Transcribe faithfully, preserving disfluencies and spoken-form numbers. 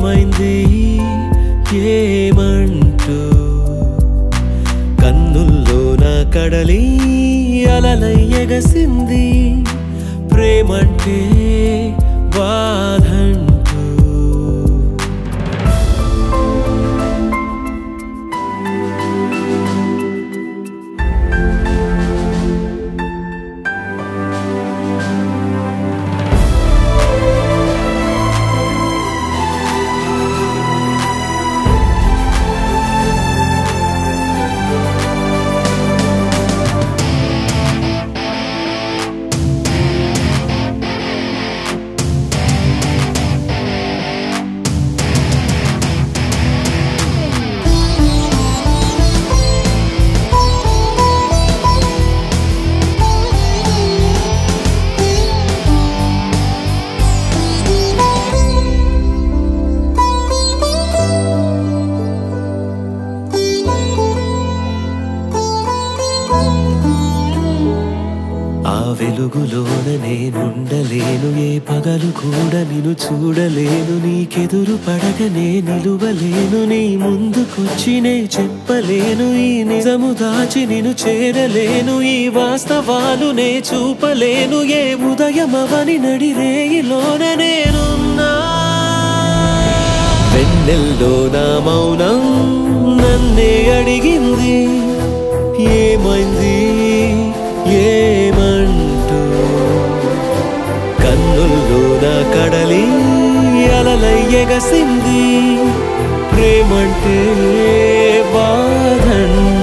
ఏమైంది ఏమంటూ కన్నుల్లో నా కడలి అలలై ఎగసింది ప్రేమంటే బాధంటూ ఆ వెలుగులోన నేనుండలేను ఏ పగలు కూడా నిన్ను చూడలేను నీకెదురు పడగనే నిలువలేను నీ ముందుకొచ్చి నే చెప్పలేను ఈ నిజము దాచి నిన్ను చేరలేను ఈ వాస్తవాలు నే చూపలేను ఏ ఉదయమవని నడిరేయిలోన నేనున్నా వెన్నెల్లో నా మౌనం నన్నే అడిగింది ఏమైంది ఏమంటూ కన్నుల్లో నా కడలి అలలై ఎగసింది ప్రేమంటే బాధంటూ